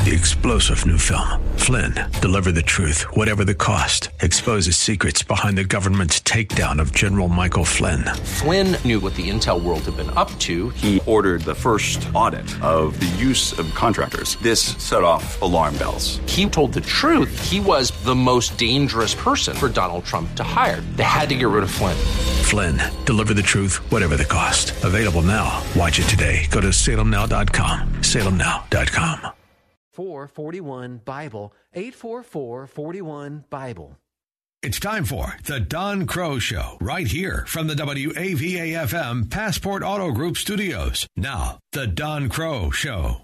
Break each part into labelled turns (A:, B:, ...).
A: The explosive new film, Flynn, deliver the truth, whatever the cost, exposes secrets behind the government's takedown of General Michael Flynn.
B: Flynn knew what the intel world had been up to.
C: He ordered the first audit of the use of contractors. This set off alarm bells.
B: He told the truth. He was the most dangerous person for Donald Trump to hire. They had to get rid of Flynn.
A: Flynn, deliver the truth, whatever the cost. Available now. Watch it today. Go to salemnow.com. salemnow.com.
D: 441 Bible, 844-41 Bible.
E: It's time for the Don Crow Show, right here from the WAVA-FM Passport Auto Group studios. Now, the Don Crow Show.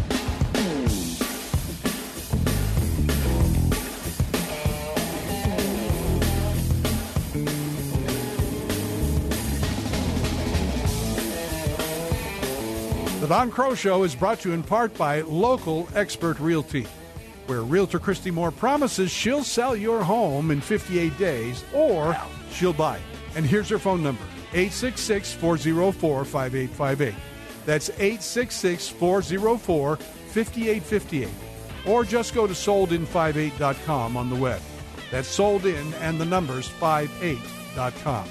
F: The Don Crow Show is brought to you in part by Local Expert Realty, where Realtor Christy Moore promises she'll sell your home in 58 days or she'll buy it. And here's her phone number, 866-404-5858. That's 866-404-5858. Or just go to soldin58.com on the web. That's soldin and the numbers 58.com.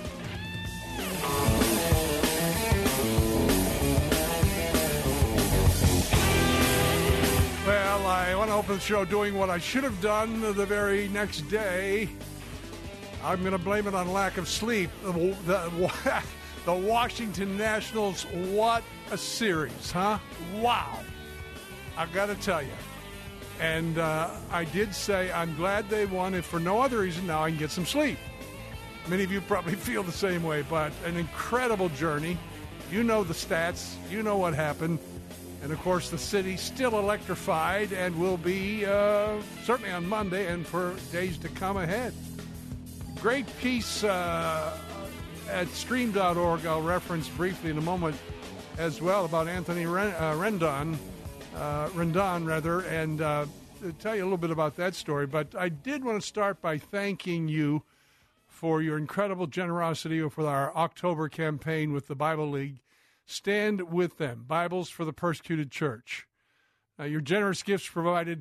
F: Well, I want to open the show doing what I should have done the very next day. I'm going to blame it on lack of sleep. The Washington Nationals, what a series, huh? Wow. I've got to tell you. And I did say I'm glad they won. If for no other reason, now I can get some sleep. Many of you probably feel the same way, but an incredible journey. You know the stats. You know what happened. And, of course, the city still electrified and will be certainly on Monday and for days to come ahead. Great piece at stream.org I'll reference briefly in a moment as well about Anthony Rendon, and tell you a little bit about that story. But I did want to start by thanking you for your incredible generosity for our October campaign with the Bible League. Stand with them. Bibles for the Persecuted Church. Your generous gifts provided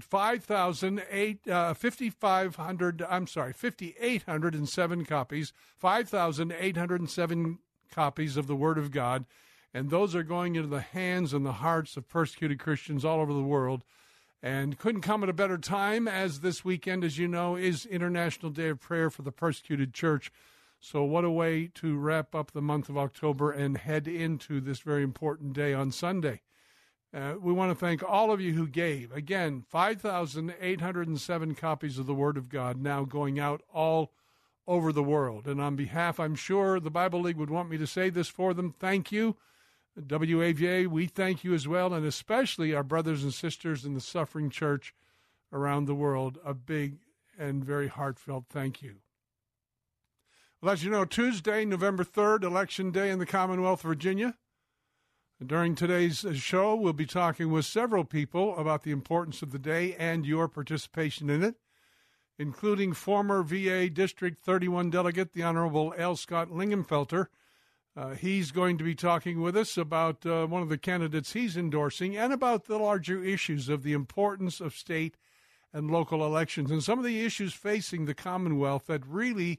F: 5,807 copies, 5,807 copies of the Word of God, and those are going into the hands and the hearts of persecuted Christians all over the world. And couldn't come at a better time, as this weekend, as you know, is International Day of Prayer for the Persecuted Church. So what a way to wrap up the month of October and head into this very important day on Sunday. We want to thank all of you who gave. Again, 5,807 copies of the Word of God now going out all over the world. And on behalf, I'm sure the Bible League would want me to say this for them, thank you. WAVA, we thank you as well, and especially our brothers and sisters in the suffering church around the world. A big and very heartfelt thank you. Well, as you know, Tuesday, November 3rd, Election Day in the Commonwealth of Virginia. During today's show, we'll be talking with several people about the importance of the day and your participation in it, including former VA District 31 delegate, the Honorable L. Scott Lingenfelter. He's going to be talking with us about one of the candidates he's endorsing and about the larger issues of the importance of state and local elections and some of the issues facing the Commonwealth that really,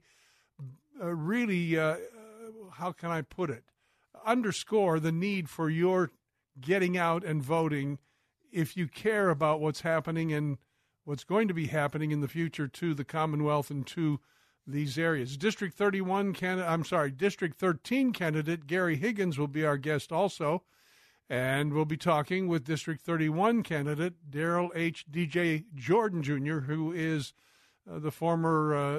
F: how can I put it, underscore the need for your getting out and voting if you care about what's happening and what's going to be happening in the future to the Commonwealth and to these areas. District 13 candidate Gary Higgins will be our guest also, and we'll be talking with District 31 candidate Daryl H. DJ Jordan Jr., who is the former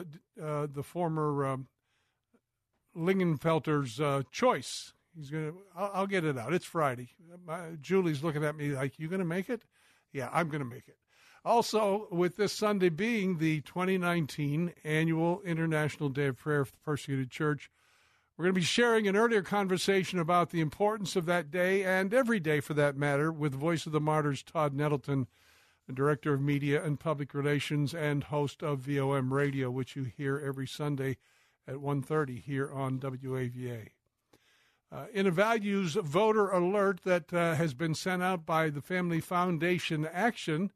F: Lingenfelter's choice. He's gonna. I'll get it out. It's Friday. Julie's looking at me like, "You gonna make it?" Yeah, I'm gonna make it. Also, with this Sunday being the 2019 annual International Day of Prayer for the Persecuted Church, we're going to be sharing an earlier conversation about the importance of that day and every day for that matter with Voice of the Martyrs Todd Nettleton, the Director of Media and Public Relations and host of VOM Radio, which you hear every Sunday at 1:30 here on WAVA. In a values voter alert that has been sent out by the Family Foundation Action,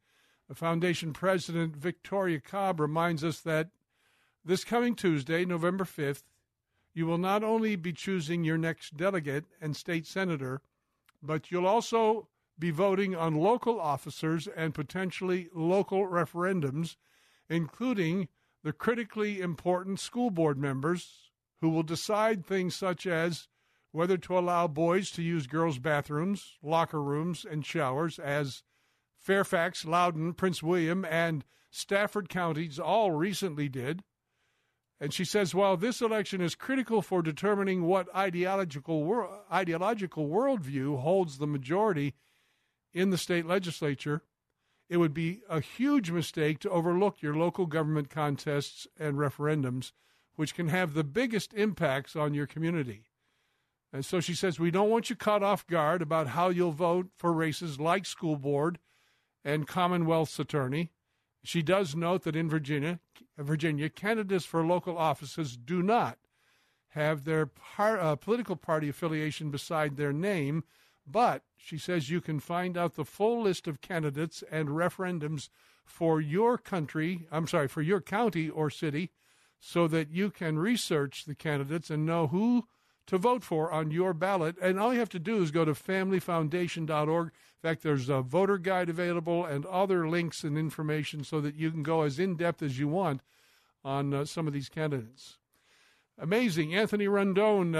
F: Foundation President Victoria Cobb reminds us that this coming Tuesday, November 5th, you will not only be choosing your next delegate and state senator, but you'll also be voting on local officers and potentially local referendums, including the critically important school board members who will decide things such as whether to allow boys to use girls' bathrooms, locker rooms, and showers, as Fairfax, Loudoun, Prince William, and Stafford counties all recently did. And she says, while this election is critical for determining what ideological worldview holds the majority in the state legislature, it would be a huge mistake to overlook your local government contests and referendums, which can have the biggest impacts on your community. And so she says, we don't want you caught off guard about how you'll vote for races like school board and Commonwealth's attorney. She does note that in Virginia, candidates for local offices do not have their political party affiliation beside their name, but she says you can find out the full list of candidates and referendums for your county or city, so that you can research the candidates and know who to vote for on your ballot. And all you have to do is go to familyfoundation.org. In fact, there's a voter guide available and other links and information so that you can go as in-depth as you want on some of these candidates. Amazing. Anthony Rendon,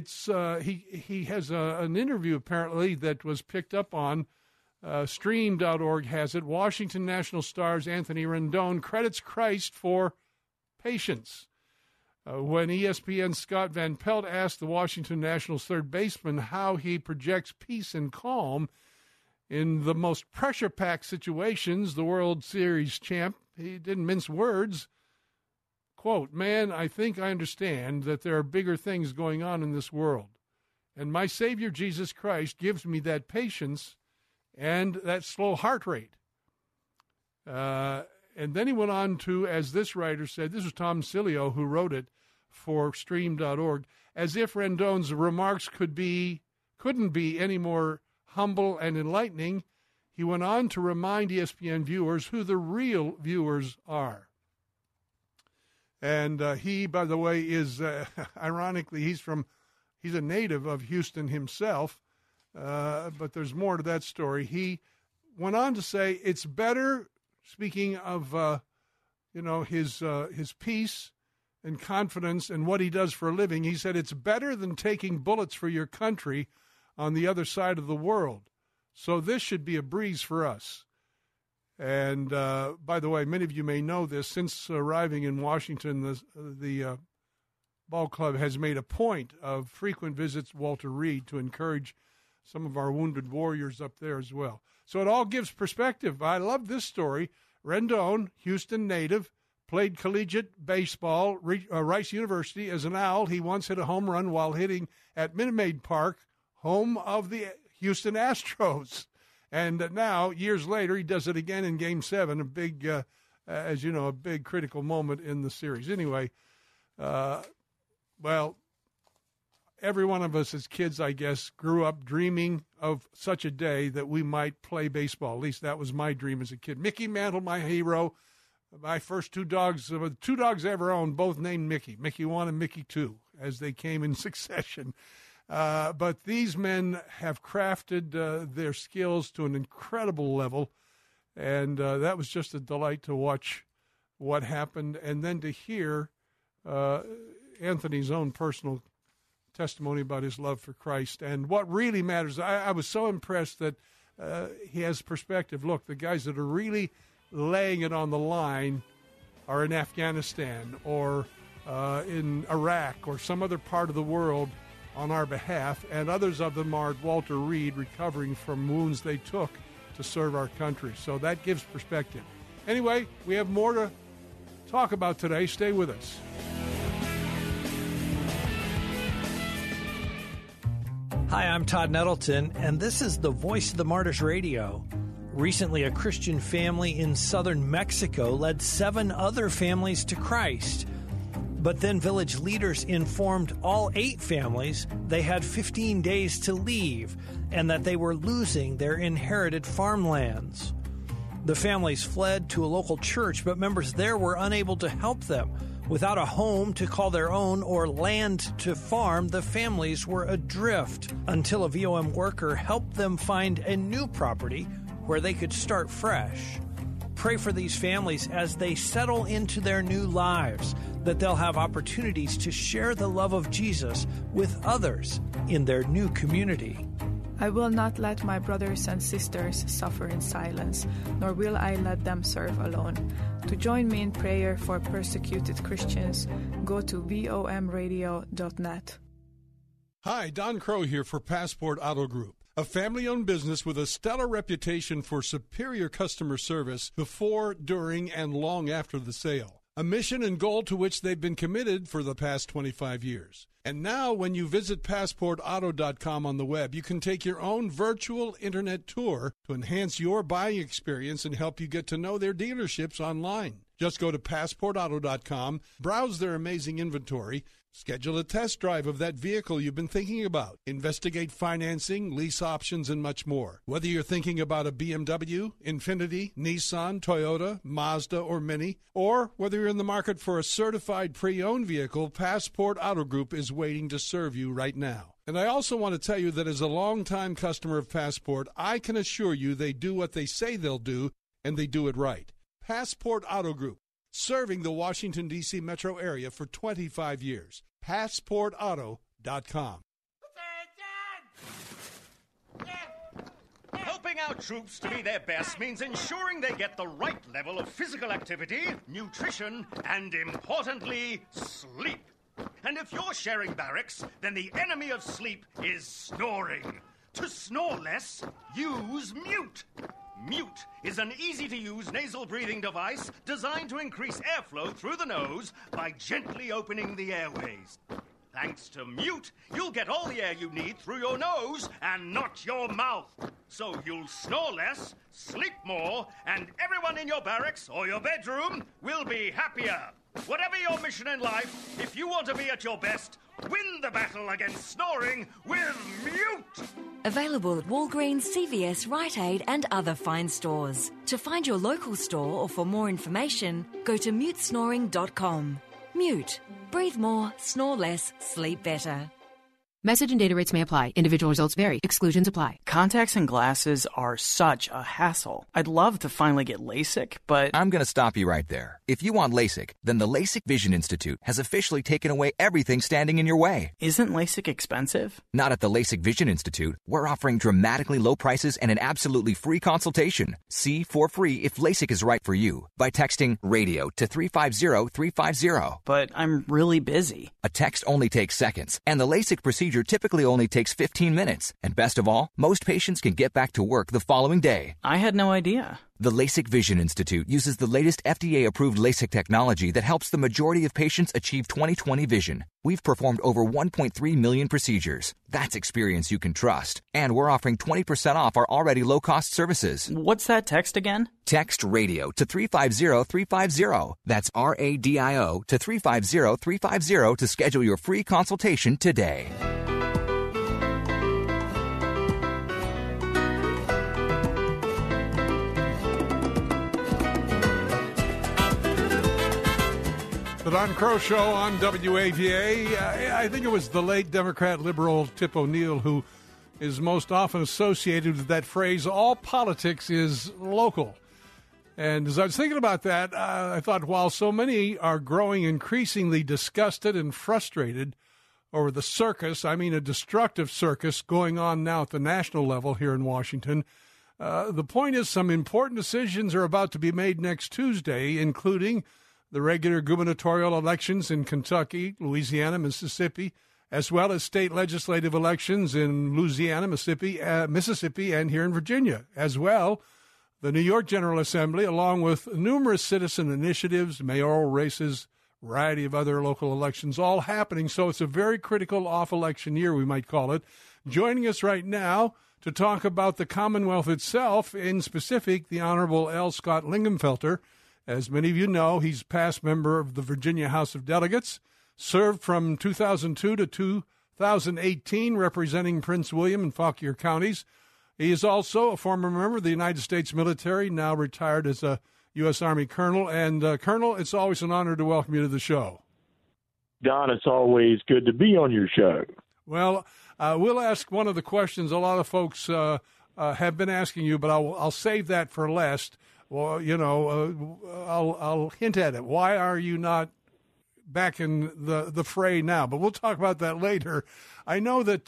F: he has an interview apparently that was picked up on. Stream.org has it. Washington National Stars Anthony Rendon credits Christ for patience. When ESPN's Scott Van Pelt asked the Washington Nationals third baseman how he projects peace and calm in the most pressure-packed situations, the World Series champ, he didn't mince words. Quote, man, I think I understand that there are bigger things going on in this world. And my Savior, Jesus Christ, gives me that patience and that slow heart rate. And then he went on to, as this writer said, this was Tom Cilio who wrote it for Stream.org, as if Rendon's remarks couldn't be any more humble and enlightening, he went on to remind ESPN viewers who the real viewers are. And he, by the way, is, ironically, he's a native of Houston himself, but there's more to that story. He went on to say it's better, speaking of, his peace and confidence and what he does for a living, he said it's better than taking bullets for your country on the other side of the world. So this should be a breeze for us. And by the way, many of you may know this. Since arriving in Washington, the ball club has made a point of frequent visits to Walter Reed to encourage some of our wounded warriors up there as well. So it all gives perspective. I love this story. Rendon, Houston native, played collegiate baseball, Rice University. As an Owl, he once hit a home run while hitting at Minute Maid Park, home of the Houston Astros. And now, years later, he does it again in Game 7, a big, a big critical moment in the series. Anyway, every one of us as kids, I guess, grew up dreaming of such a day that we might play baseball. At least that was my dream as a kid. Mickey Mantle, my hero. My first two dogs I ever owned, both named Mickey. Mickey 1 and Mickey 2, as they came in succession. But these men have crafted their skills to an incredible level, and that was just a delight to watch what happened, and then to hear Anthony's own personal testimony about his love for Christ. And what really matters, I was so impressed that he has perspective. Look, the guys that are really laying it on the line are in Afghanistan or in Iraq or some other part of the world on our behalf, and others of them are at Walter Reed recovering from wounds they took to serve our country. So that gives perspective. Anyway, we have more to talk about today. Stay with us.
G: Hi, I'm Todd Nettleton, and this is the Voice of the Martyrs Radio. Recently, a Christian family in southern Mexico led 7 other families to Christ. But then village leaders informed all 8 families they had 15 days to leave and that they were losing their inherited farmlands. The families fled to a local church, but members there were unable to help them. Without a home to call their own or land to farm, the families were adrift until a VOM worker helped them find a new property where they could start fresh. Pray for these families as they settle into their new lives, that they'll have opportunities to share the love of Jesus with others in their new community.
H: I will not let my brothers and sisters suffer in silence, nor will I let them serve alone. To join me in prayer for persecuted Christians, go to vomradio.net.
F: Hi, Don Crow here for Passport Auto Group, a family-owned business with a stellar reputation for superior customer service before, during, and long after the sale. A mission and goal to which they've been committed for the past 25 years. And now, when you visit PassportAuto.com on the web, you can take your own virtual internet tour to enhance your buying experience and help you get to know their dealerships online. Just go to PassportAuto.com, browse their amazing inventory, schedule a test drive of that vehicle you've been thinking about, investigate financing, lease options, and much more. Whether you're thinking about a BMW, Infiniti, Nissan, Toyota, Mazda, or Mini, or whether you're in the market for a certified pre-owned vehicle, Passport Auto Group is waiting to serve you right now. And I also want to tell you that as a longtime customer of Passport, I can assure you they do what they say they'll do, and they do it right. Passport Auto Group, serving the Washington, D.C. metro area for 25 years. PassportAuto.com.
I: Helping our troops to be their best means ensuring they get the right level of physical activity, nutrition, and, importantly, sleep. And if you're sharing barracks, then the enemy of sleep is snoring. To snore less, use Mute. Mute is an easy-to-use nasal breathing device designed to increase airflow through the nose by gently opening the airways. Thanks to Mute, you'll get all the air you need through your nose and not your mouth. So you'll snore less, sleep more, and everyone in your barracks or your bedroom will be happier. Whatever your mission in life, if you want to be at your best, win the battle against snoring with Mute!
J: Available at Walgreens, CVS, Rite Aid and other fine stores. To find your local store or for more information, go to mutesnoring.com. Mute. Breathe more, snore less, sleep better.
K: Message and data rates may apply. Individual results vary. Exclusions apply.
L: Contacts and glasses are such a hassle. I'd love to finally get LASIK, but...
M: I'm going to stop you right there. If you want LASIK, then the LASIK Vision Institute has officially taken away everything standing in your way.
L: Isn't LASIK expensive?
M: Not at the LASIK Vision Institute. We're offering dramatically low prices and an absolutely free consultation. See for free if LASIK is right for you by texting RADIO to 350-350.
L: But I'm really busy.
M: A text only takes seconds, and the LASIK procedure typically only takes 15 minutes. And best of all, most patients can get back to work the following day.
L: I had no idea.
M: The LASIK Vision Institute uses the latest FDA-approved LASIK technology that helps the majority of patients achieve 20/20 vision. We've performed over 1.3 million procedures. That's experience you can trust. And we're offering 20% off our already low-cost services.
L: What's that text again?
M: Text RADIO to 350-350. That's RADIO to 350-350 to schedule your free consultation today.
F: The Don Crow Show on WAVA. I think it was the late Democrat liberal Tip O'Neill who is most often associated with that phrase, all politics is local. And as I was thinking about that, I thought while so many are growing increasingly disgusted and frustrated over the circus, I mean a destructive circus going on now at the national level here in Washington, the point is some important decisions are about to be made next Tuesday, including the regular gubernatorial elections in Kentucky, Louisiana, Mississippi, as well as state legislative elections in Louisiana, Mississippi, and here in Virginia. As well, the New York General Assembly, along with numerous citizen initiatives, mayoral races, variety of other local elections, all happening. So it's a very critical off-election year, we might call it. Joining us right now to talk about the Commonwealth itself, in specific, the Honorable L. Scott Lingamfelter. As many of you know, he's past member of the Virginia House of Delegates, served from 2002 to 2018 representing Prince William and Fauquier counties, He is also a former member of the United States military, now retired as a U.S. Army colonel. And, Colonel, it's always an honor to welcome you to the show.
N: Don, it's always good to be on your show.
F: Well, we'll ask one of the questions a lot of folks have been asking you, but I'll save that for last. Well, I'll hint at it. Why are you not back in the fray now? But we'll talk about that later. I know that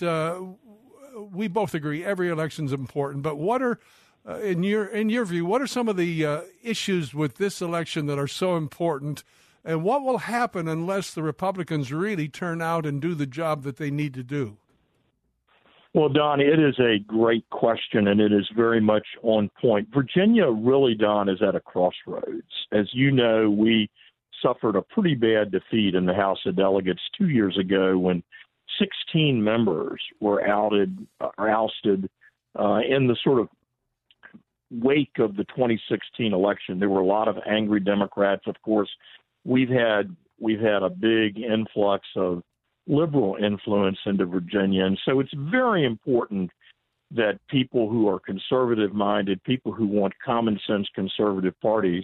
F: we both agree every election's important, but what are, in your view, what are some of the issues with this election that are so important, and what will happen unless the Republicans really turn out and do the job that they need to do?
N: Well, Don, it is a great question, and it is very much on point. Virginia really, Don, is at a crossroads. As you know, we suffered a pretty bad defeat in the House of Delegates 2 years ago when 16 members were ousted in the sort of wake of the 2016 election. There were a lot of angry Democrats. Of course, we've had a big influx of liberal influence into Virginia. And so it's very important that people who are conservative-minded, people who want common-sense conservative parties,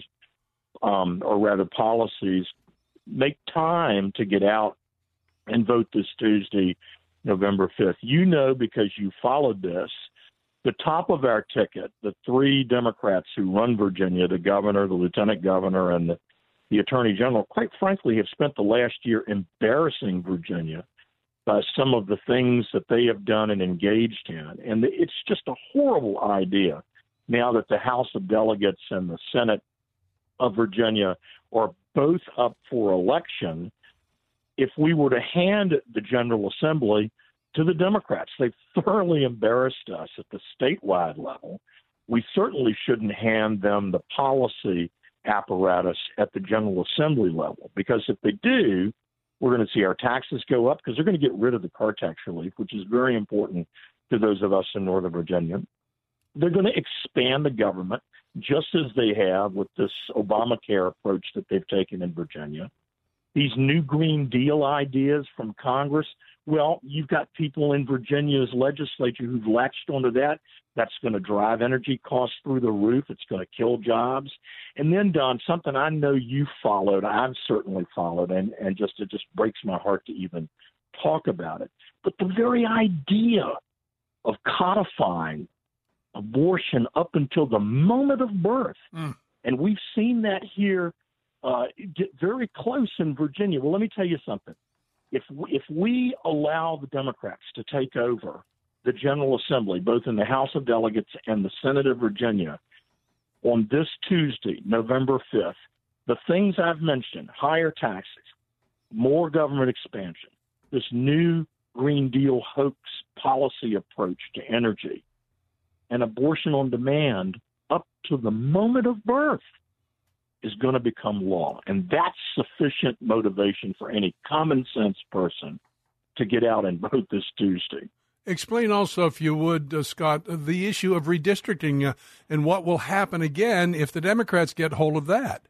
N: or rather policies, make time to get out and vote this Tuesday, November 5th. You know, because you followed this, the top of our ticket, the three Democrats who run Virginia, the governor, the lieutenant governor, and the attorney general, quite frankly, have spent the last year embarrassing Virginia by some of the things that they have done and engaged in. And it's just a horrible idea now that the House of Delegates and the Senate of Virginia are both up for election. If we were to hand the General Assembly to the Democrats, they've thoroughly embarrassed us at the statewide level. We certainly shouldn't hand them the policy apparatus at the General Assembly level, because if they do, we're going to see our taxes go up because they're going to get rid of the car tax relief, which is very important to those of us in Northern Virginia. They're going to expand the government, just as they have with this Obamacare approach that they've taken in Virginia. These new Green Deal ideas from Congress, well, you've got people in Virginia's legislature who've latched onto that. That's going to drive energy costs through the roof. It's going to kill jobs. And then, Don, something I know you followed, I've certainly followed, and it just breaks my heart to even talk about it. But the very idea of codifying abortion up until the moment of birth, and we've seen that here get very close in Virginia. Well, let me tell you something. If we allow the Democrats to take over the General Assembly, both in the House of Delegates and the Senate of Virginia, on this Tuesday, November 5th, the things I've mentioned, higher taxes, more government expansion, this new Green Deal hoax policy approach to energy, and abortion on demand up to the moment of birth is going to become law. And that's sufficient motivation for any common sense person to get out and vote this Tuesday.
F: Explain also, if you would, Scott, the issue of redistricting and what will happen again if the Democrats get hold of that.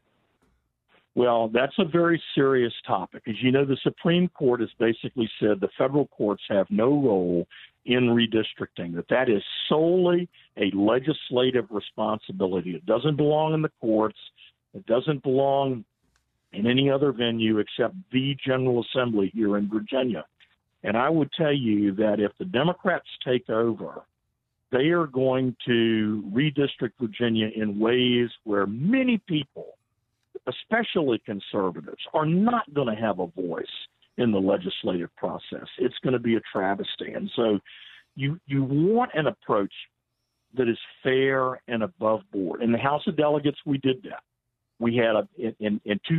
N: Well, that's a very serious topic. As you know, the Supreme Court has basically said the federal courts have no role in redistricting, that is solely a legislative responsibility. It doesn't belong in the courts. It doesn't belong in any other venue except the General Assembly here in Virginia. And I would tell you that if the Democrats take over, they are going to redistrict Virginia in ways where many people, especially conservatives, are not going to have a voice in the legislative process. It's going to be a travesty. And so you want an approach that is fair and above board. In the House of Delegates, we did that. We had in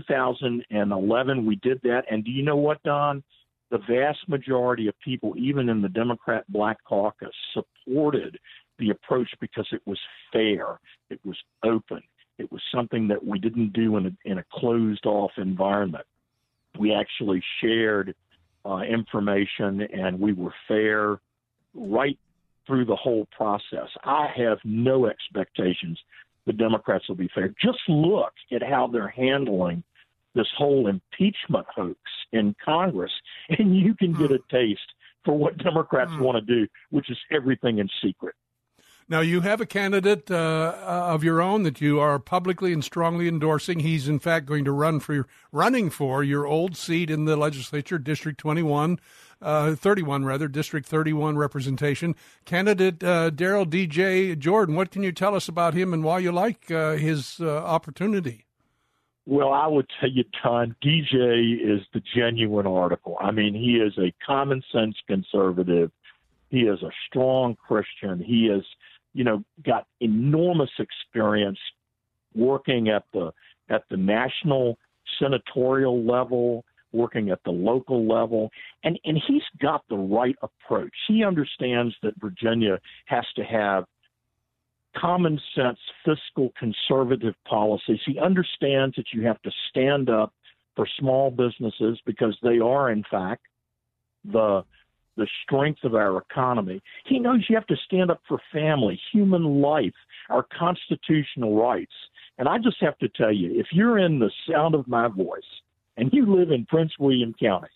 N: 2011, we did that. And do you know what, Don? The vast majority of people, even in the Democrat Black Caucus, supported the approach because it was fair. It was open. It was something that we didn't do in a closed-off environment. We actually shared information, and we were fair right through the whole process. I have no expectations the Democrats will be fair. Just look at how they're handling this whole impeachment hoax in Congress, and you can get a taste for what Democrats want to do, which is everything in secret.
F: Now, you have a candidate of your own that you are publicly and strongly endorsing. He's, in fact, going to running for your old seat in the legislature, District 31, District 31 representation. Candidate Daryl D.J. Jordan, what can you tell us about him and why you like his opportunity?
N: Well, I would tell you, Don, DJ is the genuine article. I mean, he is a common-sense conservative. He is a strong Christian. He has, got enormous experience working at the national senatorial level, working at the local level, and he's got the right approach. He understands that Virginia has to have common sense, fiscal, conservative policies. He understands that you have to stand up for small businesses because they are, in fact, the strength of our economy. He knows you have to stand up for family, human life, our constitutional rights. And I just have to tell you, if you're in the sound of my voice and you live in Prince William County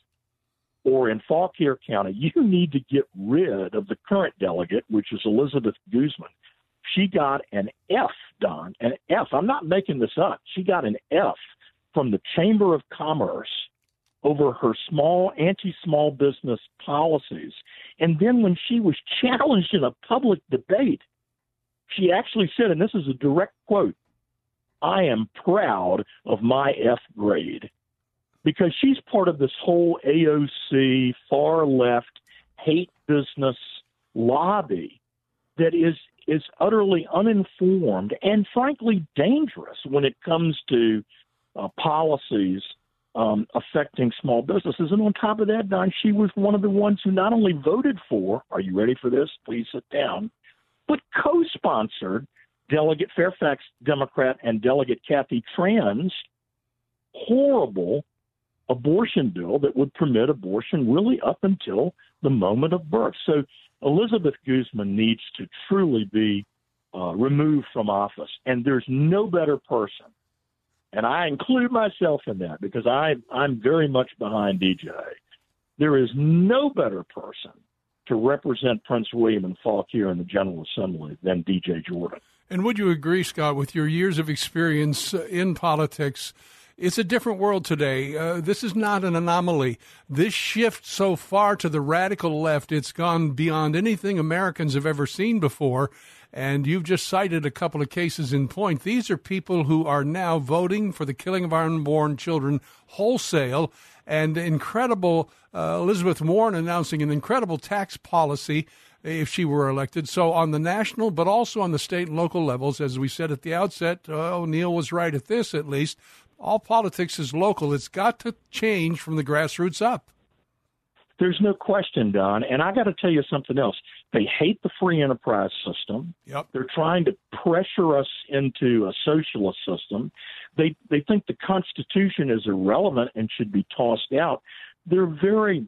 N: or in Fauquier County, you need to get rid of the current delegate, which is Elizabeth Guzman. She got an F, Don, an F. I'm not making this up. She got an F from the Chamber of Commerce over her anti-small business policies. And then when she was challenged in a public debate, she actually said, and this is a direct quote, "I am proud of my F grade," because she's part of this whole AOC, far left, hate business lobby that is utterly uninformed and, frankly, dangerous when it comes to policies affecting small businesses. And on top of that, Don, she was one of the ones who not only voted for, are you ready for this? Please sit down, but co-sponsored Delegate Fairfax Democrat and Delegate Kathy Tran's horrible abortion bill that would permit abortion really up until the moment of birth. So Elizabeth Guzman needs to truly be removed from office. And there's no better person, and I include myself in that because I'm very much behind DJ. There is no better person to represent Prince William and Fauquier in the General Assembly than DJ Jordan.
F: And would you agree, Scott, with your years of experience in politics, it's a different world today. This is not an anomaly. This shift so far to the radical left, it's gone beyond anything Americans have ever seen before. And you've just cited a couple of cases in point. These are people who are now voting for the killing of our unborn children wholesale, and incredible Elizabeth Warren announcing an incredible tax policy if she were elected. So on the national, but also on the state and local levels, as we said at the outset, Neil was right at this at least, all politics is local. It's got to change from the grassroots up.
N: There's no question, Don. And I got to tell you something else. They hate the free enterprise system.
F: Yep.
N: They're trying to pressure us into a socialist system. They think the Constitution is irrelevant and should be tossed out. They're very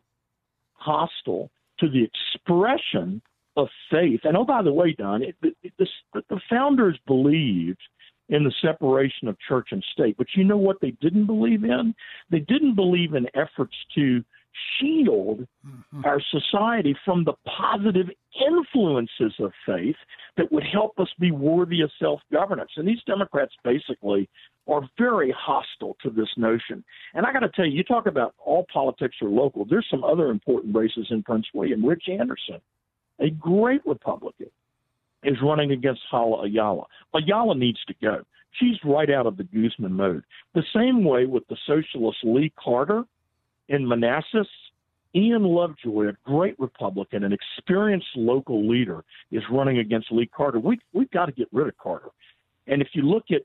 N: hostile to the expression of faith. And, oh, by the way, Don, the founders believed in the separation of church and state. But you know what they didn't believe in? They didn't believe in efforts to shield our society from the positive influences of faith that would help us be worthy of self-governance. And these Democrats basically are very hostile to this notion. And I got to tell you, you talk about all politics are local. There's some other important races in Prince William. Rich Anderson, a great Republican, is running against Hala Ayala. Ayala needs to go. She's right out of the Guzman mode. The same way with the socialist Lee Carter in Manassas. Ian Lovejoy, a great Republican, an experienced local leader, is running against Lee Carter. We've got to get rid of Carter. And if you look at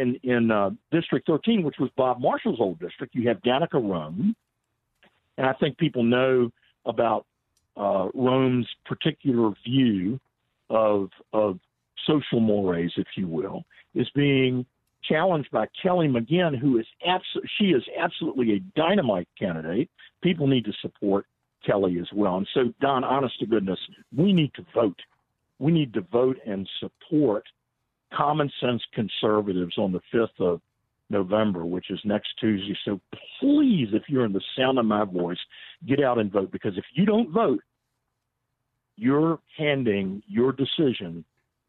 N: in District 13, which was Bob Marshall's old district, you have Danica Roem. And I think people know about Rome's particular view of social mores, if you will, is being challenged by Kelly McGinn, who is she is absolutely a dynamite candidate. People need to support Kelly as well. And so, Don, honest to goodness, we need to vote. We need to vote and support common sense conservatives on the 5th of November, which is next Tuesday. So please, if you're in the sound of my voice, get out and vote, because if you don't vote, you're handing your decision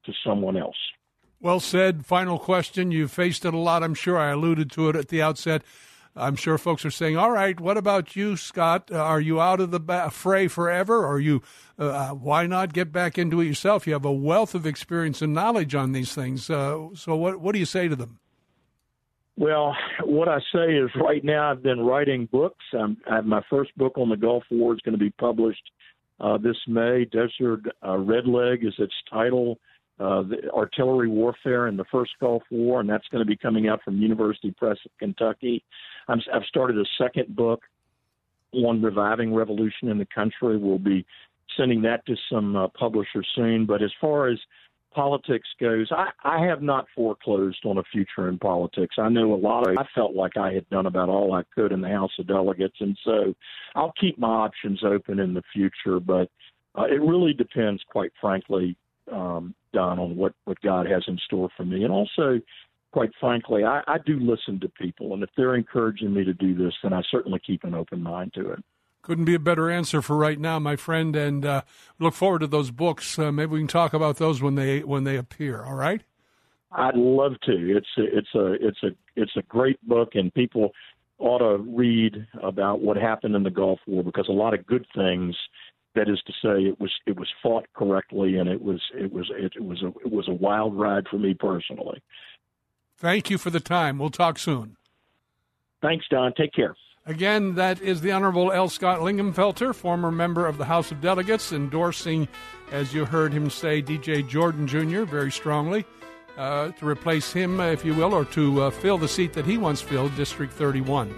N: to someone else.
F: Well said. Final question. You've faced it a lot, I'm sure. I alluded to it at the outset. I'm sure folks are saying, all right, what about you, Scott? Are you out of the fray forever? Or why not get back into it yourself? You have a wealth of experience and knowledge on these things. So what do you say to them?
N: Well, what I say is right now I've been writing books. I have my first book on the Gulf War is going to be published this May. Desert Red Leg is its title. The artillery warfare in the first Gulf War, and that's going to be coming out from University Press of Kentucky. I've started a second book on reviving revolution in the country. We'll be sending that to some publishers soon. But as far as politics goes, I have not foreclosed on a future in politics. I know I felt like I had done about all I could in the House of Delegates, and so I'll keep my options open in the future. But it really depends, quite frankly, Don, on what God has in store for me. And also, quite frankly, I do listen to people, and if they're encouraging me to do this, then I certainly keep an open mind to it.
F: Couldn't be a better answer for right now, my friend, and look forward to those books. Maybe we can talk about those when they appear. All right?
N: I'd love to. It's a great book, and people ought to read about what happened in the Gulf War, because a lot of good things. That is to say, it was fought correctly, and it was a wild ride for me personally.
F: Thank you for the time. We'll talk soon.
N: Thanks, Don. Take care.
F: Again, that is the Honorable L. Scott Lingamfelter, former member of the House of Delegates, endorsing, as you heard him say, D.J. Jordan Jr. very strongly to replace him, if you will, or to fill the seat that he once filled, District 31.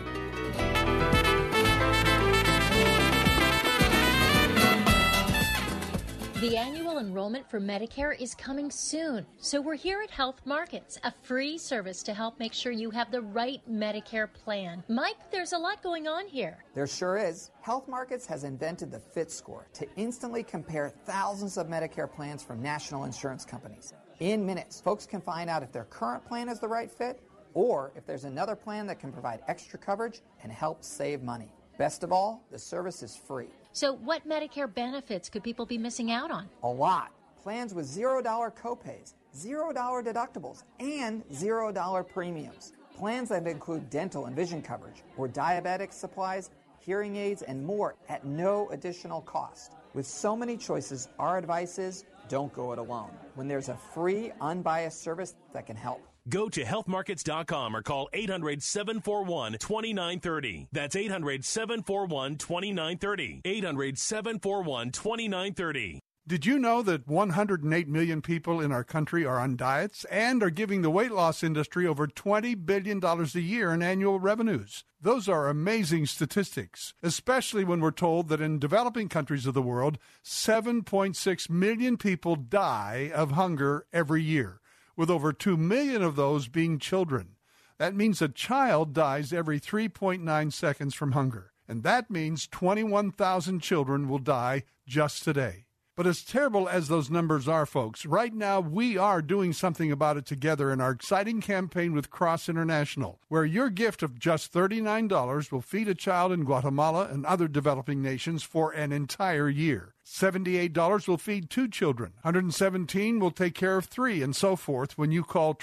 O: The annual enrollment for Medicare is coming soon, so we're here at Health Markets, a free service to help make sure you have the right Medicare plan. Mike, there's a lot going on here.
P: There sure is. Health Markets has invented the FIT score to instantly compare thousands of Medicare plans from national insurance companies. In minutes, folks can find out if their current plan is the right fit or if there's another plan that can provide extra coverage and help save money. Best of all, the service is free.
O: So what Medicare benefits could people be missing out on?
P: A lot. Plans with $0 copays, $0 deductibles, and $0 premiums. Plans that include dental and vision coverage, or diabetic supplies, hearing aids, and more at no additional cost. With so many choices, our advice is don't go it alone when there's a free, unbiased service that can help.
Q: Go to healthmarkets.com or call 800-741-2930. That's 800-741-2930. 800-741-2930.
F: Did you know that 108 million people in our country are on diets and are giving the weight loss industry over $20 billion a year in annual revenues? Those are amazing statistics, especially when we're told that in developing countries of the world, 7.6 million people die of hunger every year, with over 2 million of those being children. That means a child dies every 3.9 seconds from hunger. And that means 21,000 children will die just today. But as terrible as those numbers are, folks, right now we are doing something about it together in our exciting campaign with Cross International, where your gift of just $39 will feed a child in Guatemala and other developing nations for an entire year. $78 will feed 2 children. $117 will take care of 3, and so forth when you call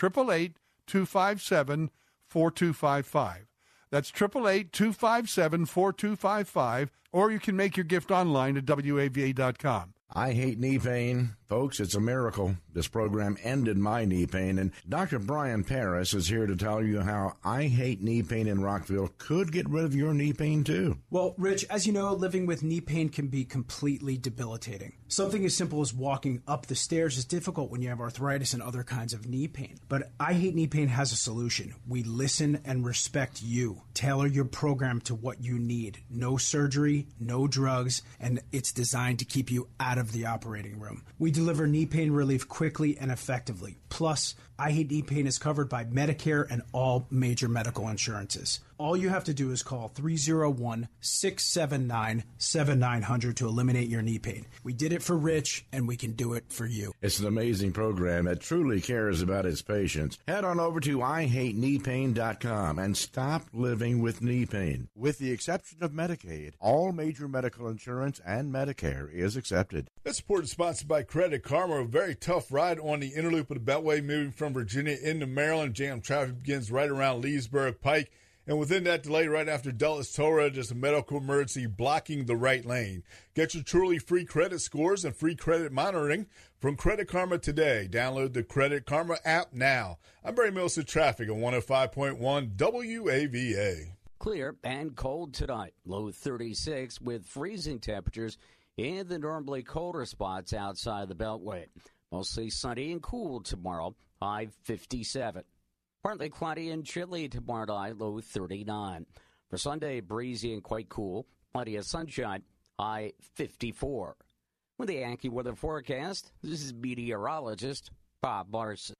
F: 888-257-4255. That's 888-257-4255, or you can make your gift online at WAVA.com.
R: I hate knee pain. Folks, it's a miracle. This program ended my knee pain, and Dr. Brian Paris is here to tell you how I Hate Knee Pain in Rockville could get rid of your knee pain, too.
S: Well, Rich, as you know, living with knee pain can be completely debilitating. Something as simple as walking up the stairs is difficult when you have arthritis and other kinds of knee pain. But I Hate Knee Pain has a solution. We listen and respect you. Tailor your program to what you need. No surgery, no drugs, and it's designed to keep you out of the operating room. We deliver knee pain relief quickly and effectively. Plus, I Hate Knee Pain is covered by Medicare and all major medical insurances. All you have to do is call 301-679-7900 to eliminate your knee pain. We did it for Rich, and we can do it for you.
R: It's an amazing program that truly cares about its patients. Head on over to IHateKneePain.com and stop living with knee pain.
T: With the exception of Medicaid, all major medical insurance and Medicare is accepted.
U: This report is sponsored by Credit Karma. A very tough ride on the inner loop of the Beltway moving from Virginia into Maryland. Jam traffic begins right around Leesburg Pike. And within that delay, right after Dulles Toll Road, there's a medical emergency blocking the right lane. Get your truly free credit scores and free credit monitoring from Credit Karma today. Download the Credit Karma app now. I'm Barry Mills at Traffic on 105.1 WAVA.
V: Clear and cold tonight. Low 36 with freezing temperatures in the normally colder spots outside the Beltway. Mostly sunny and cool tomorrow, high 57. Partly cloudy and chilly tomorrow night, low 39. For Sunday, breezy and quite cool, plenty of sunshine, high 54. With the Yankee weather forecast, this is meteorologist Bob Larson.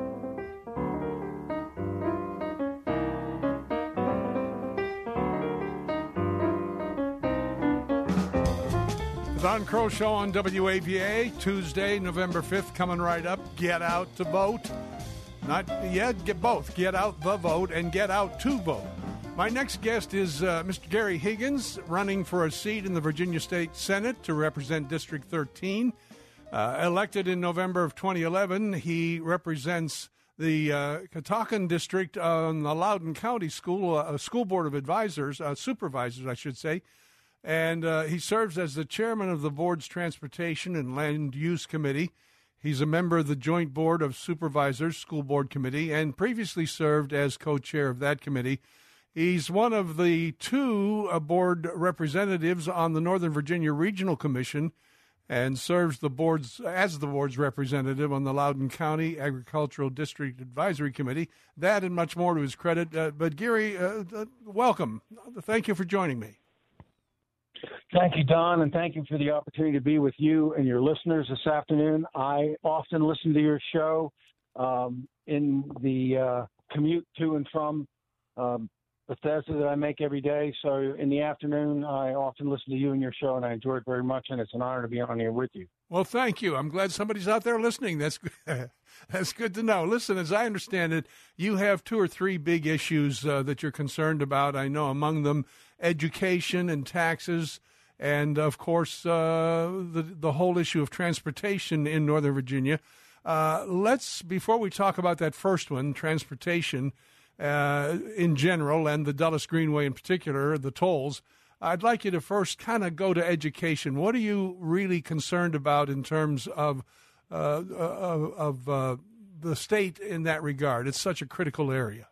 F: Don Crow Show on WAVA, Tuesday, November 5th, coming right up. Get out to vote. Not yet, get both. Get out the vote and get out to vote. My next guest is Mr. Gary Higgins, running for a seat in the Virginia State Senate to represent District 13. Elected in November of 2011, he represents the Catoctin District on the Loudoun County School Board of Advisors, supervisors, I should say. And he serves as the chairman of the board's Transportation and Land Use Committee. He's a member of the Joint Board of Supervisors, School Board Committee, and previously served as co-chair of that committee. He's one of the two board representatives on the Northern Virginia Regional Commission and serves as the board's representative on the Loudoun County Agricultural District Advisory Committee. That and much more to his credit. But Gary, welcome. Thank you for joining me.
W: Thank you, Don, and thank you for the opportunity to be with you and your listeners this afternoon. I often listen to your show in the commute to and from Bethesda that I make every day. So in the afternoon, I often listen to you and your show, and I enjoy it very much, and it's an honor to be on here with you.
F: Well, thank you. I'm glad somebody's out there listening. That's good to know. Listen, as I understand it, you have two or three big issues that you're concerned about. I know among them education and taxes, and, of course, the whole issue of transportation in Northern Virginia. Before we talk about that first one, transportation in general and the Dulles Greenway in particular, the tolls, I'd like you to first kind of go to education. What are you really concerned about in terms of the state in that regard? It's such a critical area.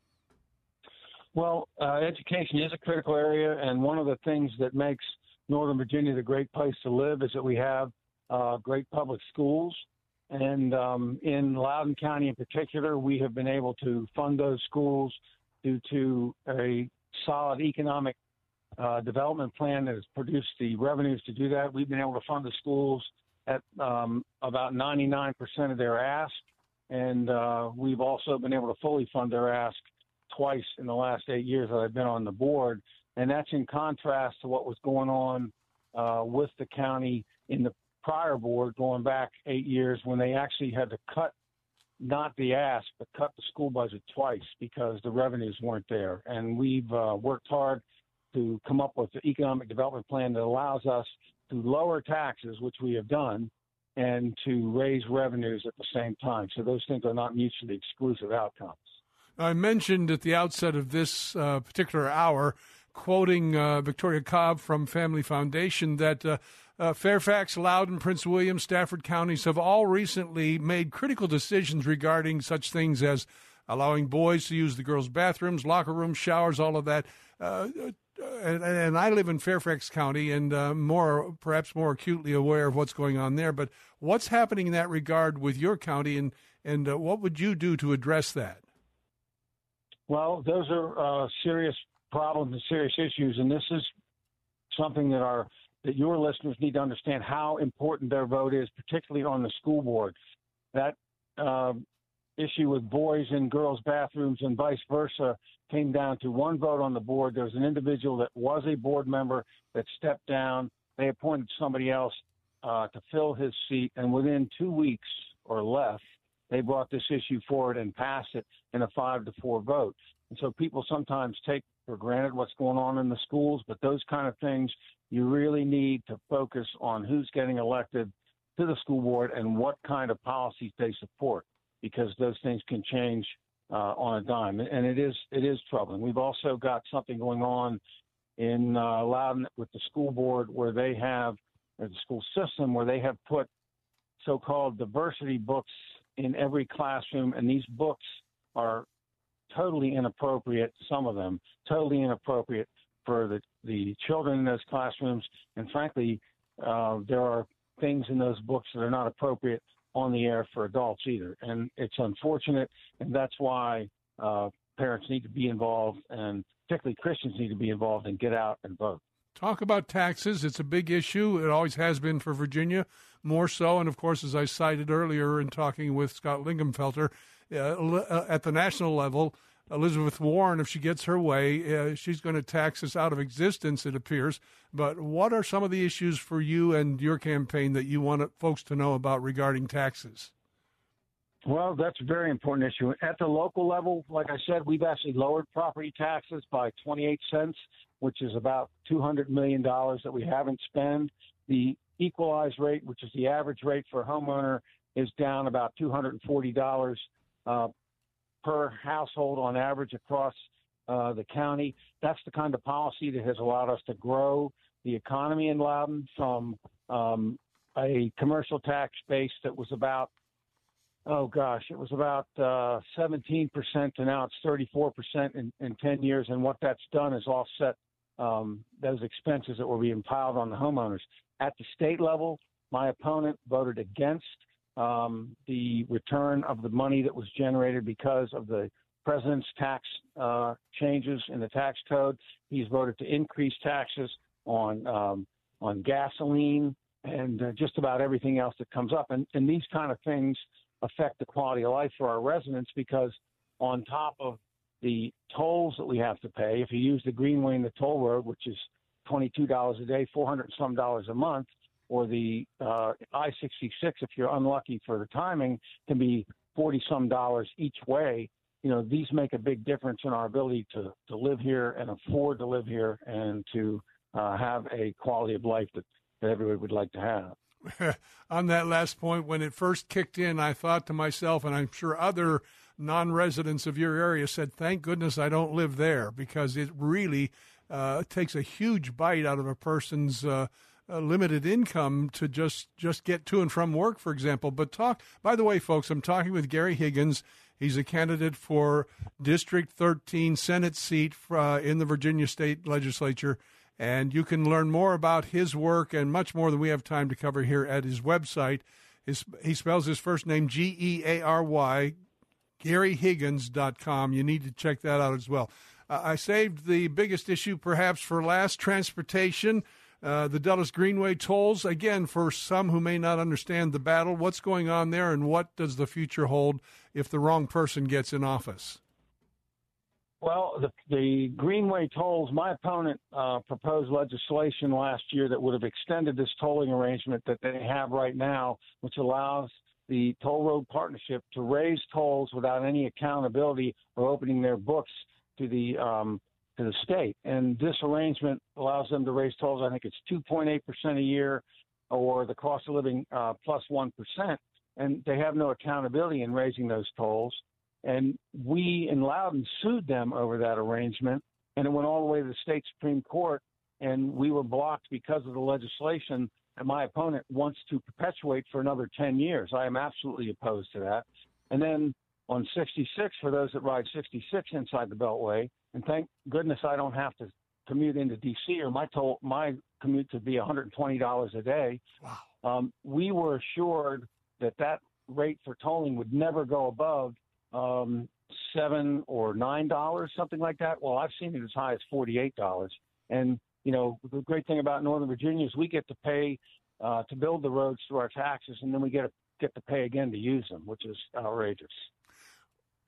W: Well, education is a critical area, and one of the things that makes Northern Virginia the great place to live is that we have great public schools. And in Loudoun County in particular, we have been able to fund those schools due to a solid economic development plan that has produced the revenues to do that. We've been able to fund the schools at about 99% of their ask, and we've also been able to fully fund their ask twice in the last 8 years that I've been on the board, and that's in contrast to what was going on with the county in the prior board going back 8 years when they actually had to cut not the ask but cut the school budget twice because the revenues weren't there. And we've worked hard to come up with an economic development plan that allows us to lower taxes, which we have done, and to raise revenues at the same time. So those things are not mutually exclusive outcomes.
F: I mentioned at the outset of this particular hour, quoting Victoria Cobb from Family Foundation, that Fairfax, Loudoun, Prince William, Stafford counties have all recently made critical decisions regarding such things as allowing boys to use the girls' bathrooms, locker rooms, showers, all of that. And I live in Fairfax County and perhaps more acutely aware of what's going on there. But what's happening in that regard with your county, and what would you do to address that?
W: Well, those are serious problems and serious issues, and this is something that your listeners need to understand how important their vote is, particularly on the school board. That issue with boys in girls' bathrooms and vice versa came down to one vote on the board. There was an individual that was a board member that stepped down. They appointed somebody else to fill his seat, and within 2 weeks or less, they brought this issue forward and passed it in a 5-4 vote. And so people sometimes take for granted what's going on in the schools, but those kind of things, you really need to focus on who's getting elected to the school board and what kind of policies they support, because those things can change on a dime. And it is troubling. We've also got something going on in Loudoun with the school board where they have, or the school system, where they have put so-called diversity books in every classroom, and these books are totally inappropriate, some of them, totally inappropriate for the children in those classrooms. And frankly, there are things in those books that are not appropriate on the air for adults either. And it's unfortunate, and that's why parents need to be involved, and particularly Christians need to be involved and get out and vote.
F: Talk about taxes. It's a big issue. It always has been for Virginia, more so. And, of course, as I cited earlier in talking with Scott Lingenfelter, at the national level, Elizabeth Warren, if she gets her way, she's going to tax us out of existence, it appears. But what are some of the issues for you and your campaign that you want folks to know about regarding taxes?
W: Well, that's a very important issue. At the local level, like I said, we've actually lowered property taxes by 28 cents, which is about $200 million that we haven't spent. The equalized rate, which is the average rate for a homeowner, is down about $240 per household on average across the county. That's the kind of policy that has allowed us to grow the economy in Loudoun from a commercial tax base that was about, 17% to now it's 34% in 10 years. And what that's done is offset those expenses that were being piled on the homeowners. At the state level, my opponent voted against the return of the money that was generated because of the president's tax changes in the tax code. He's voted to increase taxes on gasoline and just about everything else that comes up. And these kind of things affect the quality of life for our residents, because on top of the tolls that we have to pay, if you use the Greenway and the toll road, which is $22 a day, $400 and some a month, or the I-66, if you're unlucky for the timing, can be $40-some each way. You know, these make a big difference in our ability to live here and afford to live here and to have a quality of life that everybody would like to have.
F: On that last point, when it first kicked in, I thought to myself, and I'm sure other non-residents of your area said, thank goodness I don't live there, because it really takes a huge bite out of a person's limited income to just get to and from work, for example. But by the way, folks, I'm talking with Gary Higgins. He's a candidate for District 13 Senate seat in the Virginia State Legislature. And you can learn more about his work and much more than we have time to cover here at his website. He spells his first name Geary, GaryHiggins.com. You need to check that out as well. I saved the biggest issue perhaps for last, transportation. The Dulles Greenway tolls, again, for some who may not understand the battle, what's going on there and what does the future hold if the wrong person gets in office?
W: Well, the Greenway tolls, my opponent proposed legislation last year that would have extended this tolling arrangement that they have right now, which allows the toll road partnership to raise tolls without any accountability or opening their books to the state. And this arrangement allows them to raise tolls. I think it's 2.8% a year, or the cost of living plus 1%. And they have no accountability in raising those tolls. And we in Loudoun sued them over that arrangement, and it went all the way to the state Supreme Court, and we were blocked because of the legislation that my opponent wants to perpetuate for another 10 years. I am absolutely opposed to that. And then on 66, for those that ride 66 inside the Beltway, and thank goodness I don't have to commute into D.C., or my commute could be $120 a day. Wow. We were assured that rate for tolling would never go above $7 or $9, something like that. Well, I've seen it as high as $48. And, you know, the great thing about Northern Virginia is we get to pay to build the roads through our taxes, and then we get to pay again to use them, which is outrageous.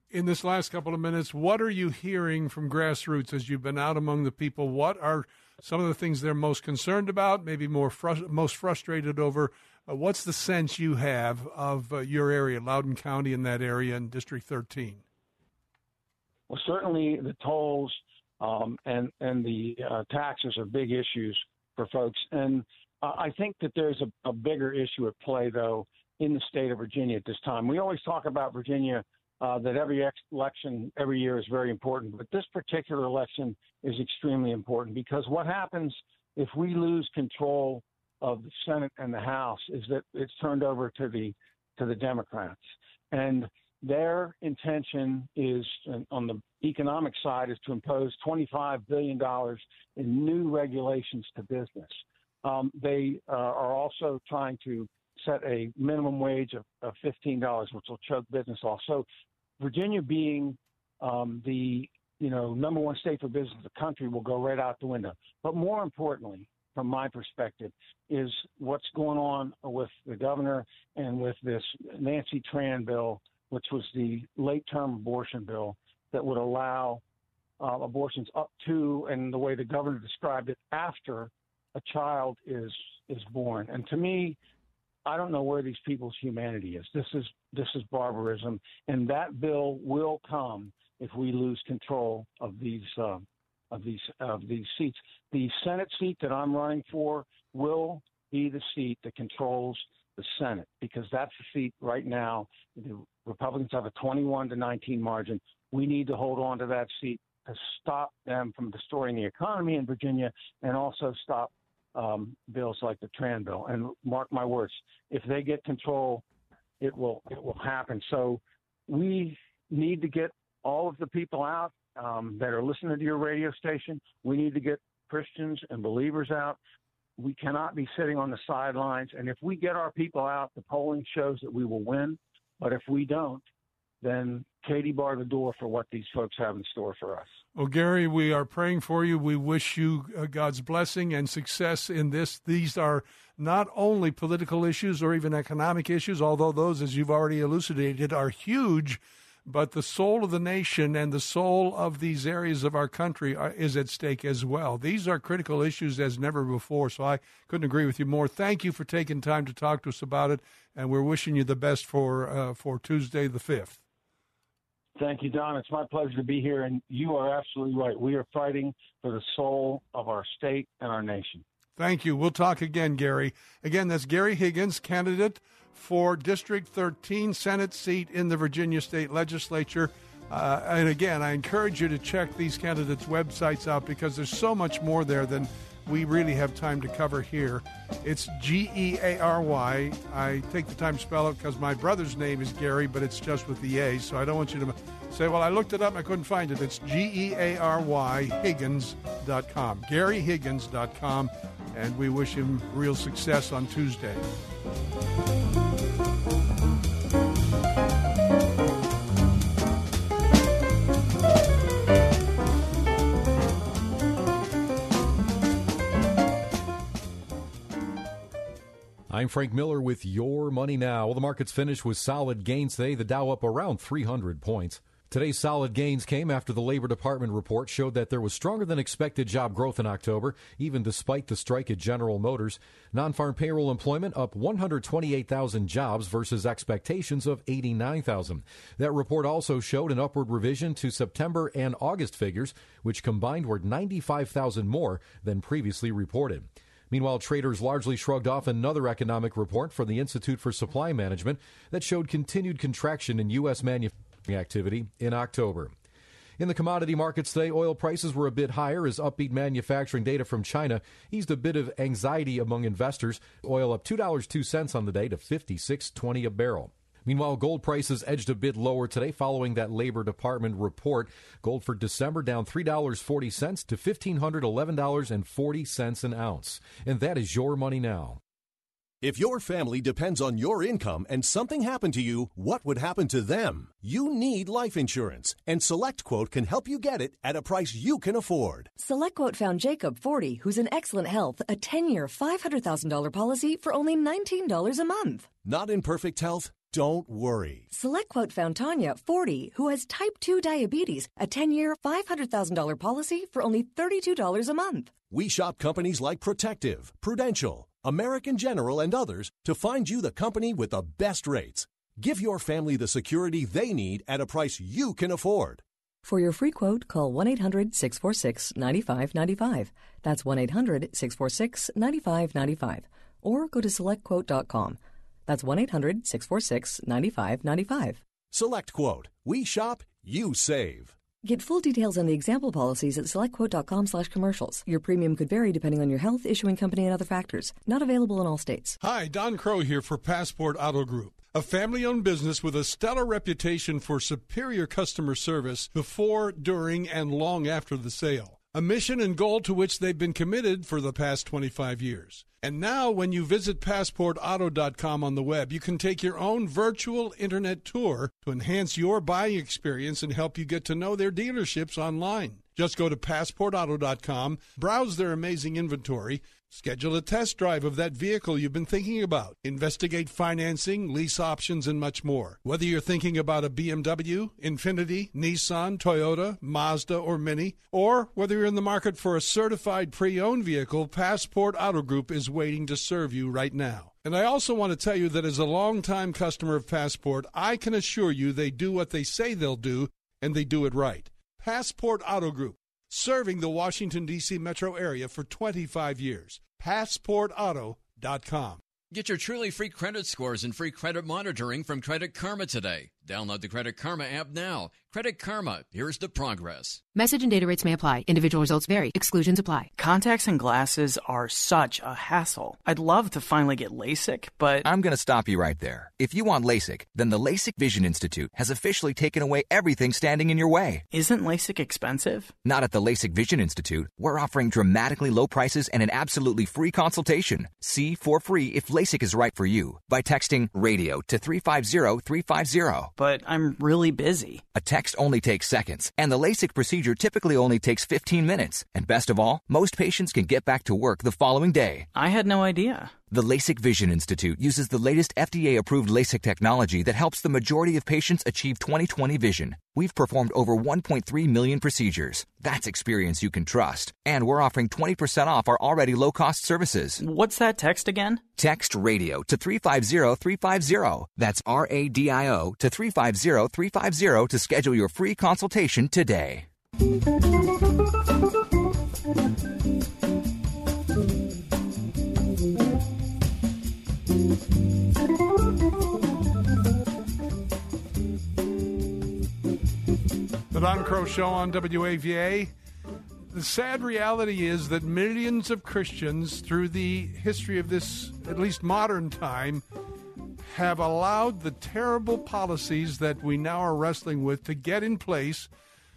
F: In this last couple of minutes, what are you hearing from grassroots as you've been out among the people? What are some of the things they're most concerned about, maybe most frustrated over? What's the sense you have of your area, Loudoun County and that area in District 13?
W: Well, certainly the tolls and the taxes are big issues for folks. And I think that there's a bigger issue at play, though, in the state of Virginia at this time. We always talk about Virginia, that every election every year is very important, but this particular election is extremely important because what happens if we lose control of the Senate and the House is that it's turned over to the Democrats. And their intention is, on the economic side, is to impose $25 billion in new regulations to business. They are also trying to set a minimum wage of $15, which will choke business off. So Virginia being the number one state for business in the country will go right out the window. But more importantly, from my perspective, is what's going on with the governor and with this Nancy Tran bill, which was the late-term abortion bill that would allow abortions up to, and the way the governor described it, after a child is born. And to me, I don't know where these people's humanity is. This is barbarism, and that bill will come if we lose control of these seats. The Senate seat that I'm running for will be the seat that controls the Senate, because that's the seat right now. The Republicans have a 21-19 margin. We need to hold on to that seat to stop them from destroying the economy in Virginia, and also stop bills like the Tran bill. And mark my words, if they get control, it will happen. So we need to get all of the people out that are listening to your radio station. We need to get Christians and believers out. We cannot be sitting on the sidelines. And if we get our people out, the polling shows that we will win. But if we don't, then Katie bar the door for what these folks have in store for us.
F: Well, Gary, we are praying for you. We wish you God's blessing and success in this. These are not only political issues or even economic issues, although those, as you've already elucidated, are huge, but the soul of the nation and the soul of these areas of our country is at stake as well. These are critical issues as never before, so I couldn't agree with you more. Thank you for taking time to talk to us about it, and we're wishing you the best for Tuesday the 5th.
W: Thank you, Don. It's my pleasure to be here, and you are absolutely right. We are fighting for the soul of our state and our nation.
F: Thank you. We'll talk again, Gary. Again, that's Gary Higgins, candidate for District 13 Senate seat in the Virginia State Legislature. And again, I encourage you to check these candidates' websites out, because there's so much more there than we really have time to cover here. It's G-E-A-R-Y. I take the time to spell it because my brother's name is Gary, but it's just with the A, so I don't want you to say, well, I looked it up and I couldn't find it. It's G-E-A-R-Y Higgins.com, GaryHiggins.com, and we wish him real success on Tuesday.
A: I'm Frank Miller with Your Money Now. Well, the markets finished with solid gains today. The Dow up around 300 points. Today's solid gains came after the Labor Department report showed that there was stronger than expected job growth in October, even despite the strike at General Motors. Non-farm payroll employment up 128,000 jobs versus expectations of 89,000. That report also showed an upward revision to September and August figures, which combined were 95,000 more than previously reported. Meanwhile, traders largely shrugged off another economic report from the Institute for Supply Management that showed continued contraction in U.S. manufacturing activity in October. In the commodity markets today, oil prices were a bit higher as upbeat manufacturing data from China eased a bit of anxiety among investors. Oil up $2.02 on the day to $56.20 a barrel. Meanwhile, gold prices edged a bit lower today following that Labor Department report. Gold for December down $3.40 to $1,511.40 an ounce. And that is Your Money Now.
Q: If your family depends on your income and something happened to you, what would happen to them? You need life insurance, and SelectQuote can help you get it at a price you can afford.
J: SelectQuote found Jacob, 40, who's in excellent health, a 10-year, $500,000 policy for only $19 a month.
Q: Not in perfect health? Don't worry.
B: SelectQuote found Tanya, 40, who has type 2 diabetes, a 10-year, $500,000 policy for only $32 a month.
Q: We shop companies like Protective, Prudential, American General, and others to find you the company with the best rates. Give your family the security they need at a price you can afford.
B: For your free quote, call 1-800-646-9595. That's 1-800-646-9595. Or go to SelectQuote.com. That's 1-800-646-9595.
Q: SelectQuote. We shop, you save.
B: Get full details on the example policies at SelectQuote.com/commercials. Your premium could vary depending on your health, issuing company, and other factors. Not available in all states.
F: Hi, Don Crow here for Passport Auto Group, a family-owned business with a stellar reputation for superior customer service before, during, and long after the sale. A mission and goal to which they've been committed for the past 25 years. And now, when you visit PassportAuto.com on the web, you can take your own virtual internet tour to enhance your buying experience and help you get to know their dealerships online. Just go to PassportAuto.com, browse their amazing inventory, schedule a test drive of that vehicle you've been thinking about, investigate financing, lease options, and much more. Whether you're thinking about a BMW, Infiniti, Nissan, Toyota, Mazda, or Mini, or whether you're in the market for a certified pre-owned vehicle, Passport Auto Group is waiting to serve you right now. And I also want to tell you that as a longtime customer of Passport, I can assure you they do what they say they'll do, and they do it right. Passport Auto Group, serving the Washington, D.C. metro area for 25 years. PassportAuto.com.
C: Get your truly free credit scores and free credit monitoring from Credit Karma today. Download the Credit Karma app now. Credit Karma, here's the progress.
K: Message and data rates may apply. Individual results vary. Exclusions apply.
L: Contacts and glasses are such a hassle. I'd love to finally get LASIK, but
M: I'm going to stop you right there. If you want LASIK, then the LASIK Vision Institute has officially taken away everything standing in your way.
L: Isn't LASIK expensive?
M: Not at the LASIK Vision Institute. We're offering dramatically low prices and an absolutely free consultation. See for free if LASIK is right for you by texting radio to 350-350.
L: But I'm really busy.
M: A text only takes seconds, and the LASIK procedure typically only takes 15 minutes. And best of all, most patients can get back to work the following day.
L: I had no idea.
M: The LASIK Vision Institute uses the latest FDA-approved LASIK technology that helps the majority of patients achieve 20/20 vision. We've performed over 1.3 million procedures. That's experience you can trust. And we're offering 20% off our already low-cost services.
L: What's that text again?
M: Text radio to 350-350. That's RADIO to 350-350 to schedule your free consultation today.
F: The Don Crow Show on WAVA. The sad reality is that millions of Christians through the history of this, at least modern time, have allowed the terrible policies that we now are wrestling with to get in place,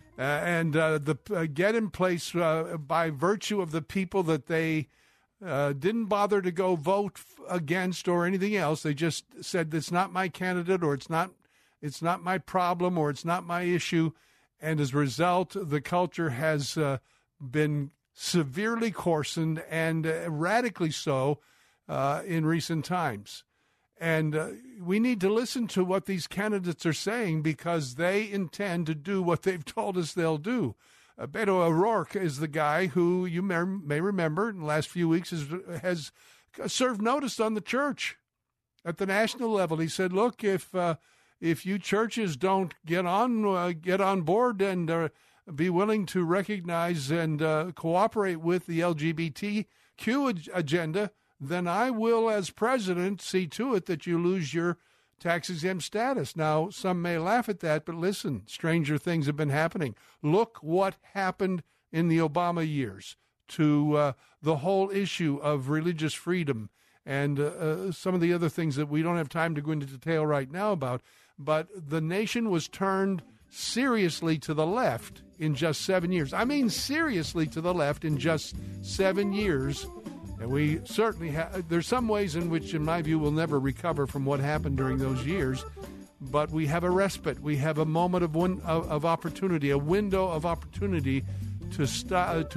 F: get in place by virtue of the people that they didn't bother to go vote against or anything else. They just said, it's not my candidate, or it's not my problem, or it's not my issue. And as a result, the culture has been severely coarsened and radically so in recent times. And we need to listen to what these candidates are saying, because they intend to do what they've told us they'll do. Beto O'Rourke is the guy who you may remember in the last few weeks has served notice on the church at the national level. He said, look, if you churches don't get on board and be willing to recognize and cooperate with the LGBTQ agenda, then I will, as president, see to it that you lose your tax-exempt status. Now, some may laugh at that, but listen, stranger things have been happening. Look what happened in the Obama years to the whole issue of religious freedom and some of the other things that we don't have time to go into detail right now about. But the nation was turned seriously to the left in just 7 years. I mean, seriously to the left in just 7 years. And we certainly there's some ways in which, in my view, we'll never recover from what happened during those years. But we have a respite. We have a moment of opportunity, a window of opportunity to stem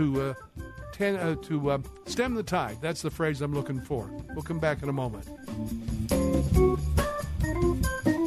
F: the tide. That's the phrase I'm looking for. We'll come back in a moment.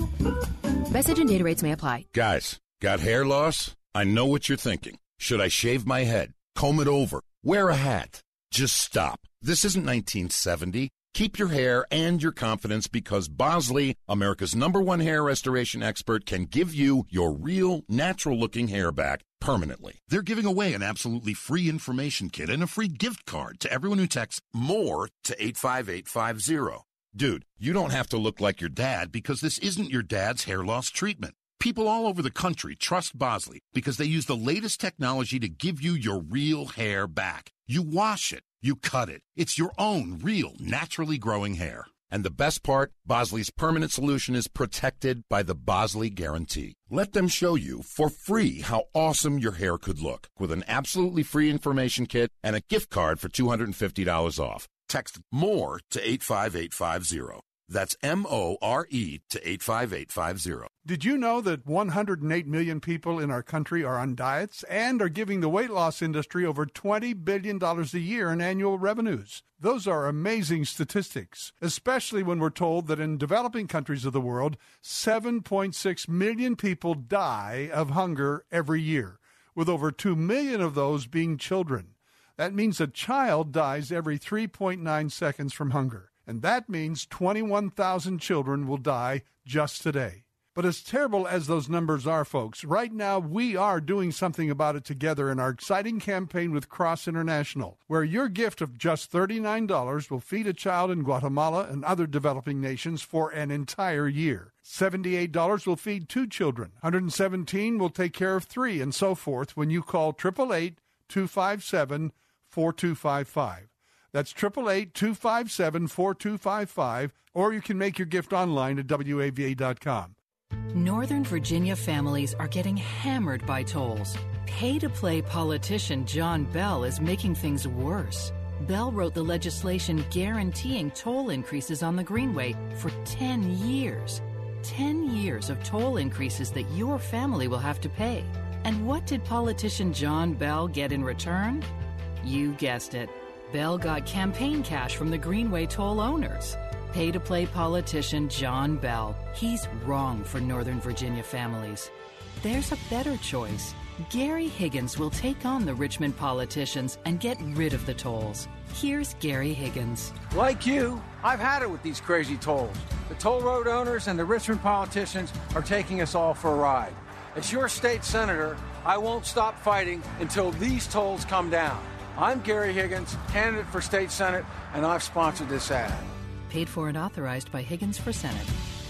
K: Message and data rates may apply.
D: Guys, got hair loss? I know what you're thinking. Should I shave my head? Comb it over? Wear a hat? Just stop. This isn't 1970. Keep your hair and your confidence because Bosley, America's #1 hair restoration expert, can give you your real, natural-looking hair back permanently. They're giving away an absolutely free information kit and a free gift card to everyone who texts MORE to 85850. Dude, you don't have to look like your dad because this isn't your dad's hair loss treatment. People all over the country trust Bosley because they use the latest technology to give you your real hair back. You wash it. You cut it. It's your own real, naturally growing hair. And the best part, Bosley's permanent solution is protected by the Bosley Guarantee. Let them show you for free how awesome your hair could look with an absolutely free information kit and a gift card for $250 off. Text MORE to 85850. That's MORE to 85850.
F: Did you know that 108 million people in our country are on diets and are giving the weight loss industry over $20 billion a year in annual revenues? Those are amazing statistics, especially when we're told that in developing countries of the world, 7.6 million people die of hunger every year, with over 2 million of those being children. That means a child dies every 3.9 seconds from hunger. And that means 21,000 children will die just today. But as terrible as those numbers are, folks, right now we are doing something about it together in our exciting campaign with Cross International, where your gift of just $39 will feed a child in Guatemala and other developing nations for an entire year. $78 will feed 2 children. $117 will take care of 3, and so forth when you call 888-257-4255. That's 888-257-4255, or you can make your gift online at WAVA.com.
E: Northern Virginia families are getting hammered by tolls. Pay-to-play politician John Bell is making things worse. Bell wrote the legislation guaranteeing toll increases on the Greenway for 10 years. 10 years of toll increases that your family will have to pay. And what did politician John Bell get in return? You guessed it. Bell got campaign cash from the Greenway toll owners. Pay-to-play politician John Bell. He's wrong for Northern Virginia families. There's a better choice. Gary Higgins will take on the Richmond politicians and get rid of the tolls. Here's Gary Higgins.
G: Like you, I've had it with these crazy tolls. The toll road owners and the Richmond politicians are taking us all for a ride. As your state senator, I won't stop fighting until these tolls come down. I'm Gary Higgins, candidate for state senate, and I've sponsored this ad.
E: Paid for and authorized by Higgins for Senate.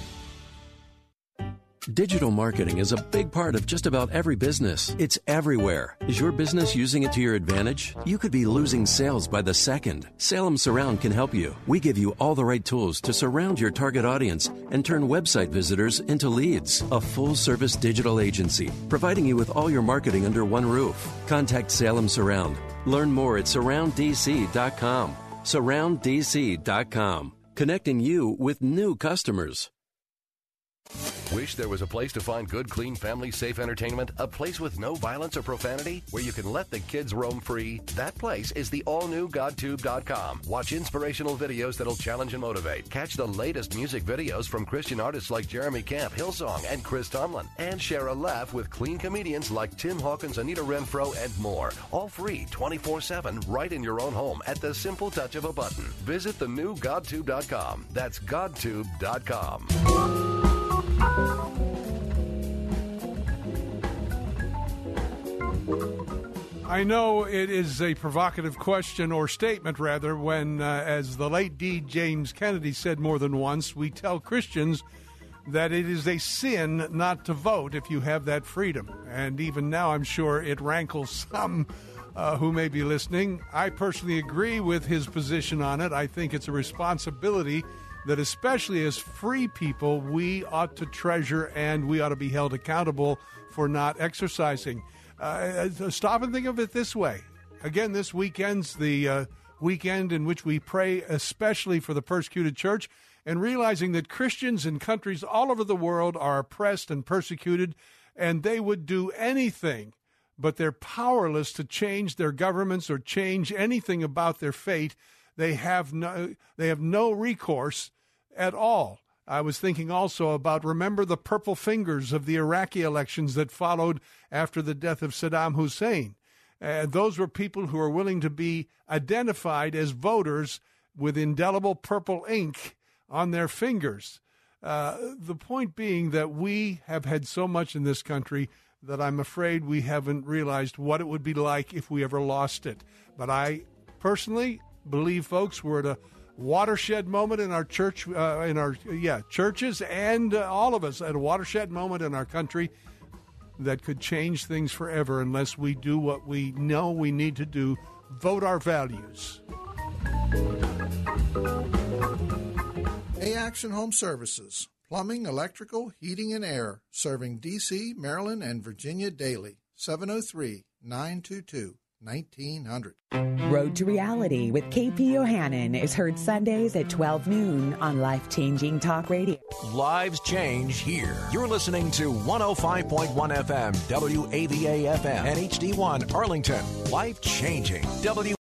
X: Digital marketing is a big part of just about every business. It's everywhere. Is your business using it to your advantage? You could be losing sales by the second. Salem Surround can help you. We give you all the right tools to surround your target audience and turn website visitors into leads. A full-service digital agency, providing you with all your marketing under one roof. Contact Salem Surround. Learn more at SurroundDC.com. SurroundDC.com. Connecting you with new customers.
Y: Wish there was a place to find good, clean, family-safe entertainment? A place with no violence or profanity? Where you can let the kids roam free? That place is the all-new GodTube.com. Watch inspirational videos that'll challenge and motivate. Catch the latest music videos from Christian artists like Jeremy Camp, Hillsong, and Chris Tomlin. And share a laugh with clean comedians like Tim Hawkins, Anita Renfro, and more. All free, 24/7, right in your own home at the simple touch of a button. Visit the new GodTube.com. That's GodTube.com.
F: I know it is a provocative question or statement, rather, when, as the late D. James Kennedy said more than once, we tell Christians that it is a sin not to vote if you have that freedom. And even now, I'm sure it rankles some who may be listening. I personally agree with his position on it. I think it's a responsibility that, especially as free people, we ought to treasure and we ought to be held accountable for not exercising. Stop and think of it this way. Again, this weekend's the weekend in which we pray especially for the persecuted church, and realizing that Christians in countries all over the world are oppressed and persecuted, and they would do anything, but they're powerless to change their governments or change anything about their fate. They have no recourse at all. I was thinking also about, remember the purple fingers of the Iraqi elections that followed after the death of Saddam Hussein. Those were people who were willing to be identified as voters with indelible purple ink on their fingers. The point being that we have had so much in this country that I'm afraid we haven't realized what it would be like if we ever lost it. But I personally believe, folks, we're at a watershed moment in our church, churches, and all of us at a watershed moment in our country that could change things forever unless we do what we know we need to do: vote our values.
H: A-Action Home Services, plumbing, electrical, heating, and air, serving D.C., Maryland, and Virginia daily. 703-922-1900.
I: Road to Reality with KP Yohannan is heard Sundays at 12 noon on Life Changing Talk Radio.
N: Lives change here. You're listening to 105.1 FM, WAVA FM, and HD1 Arlington. Life changing.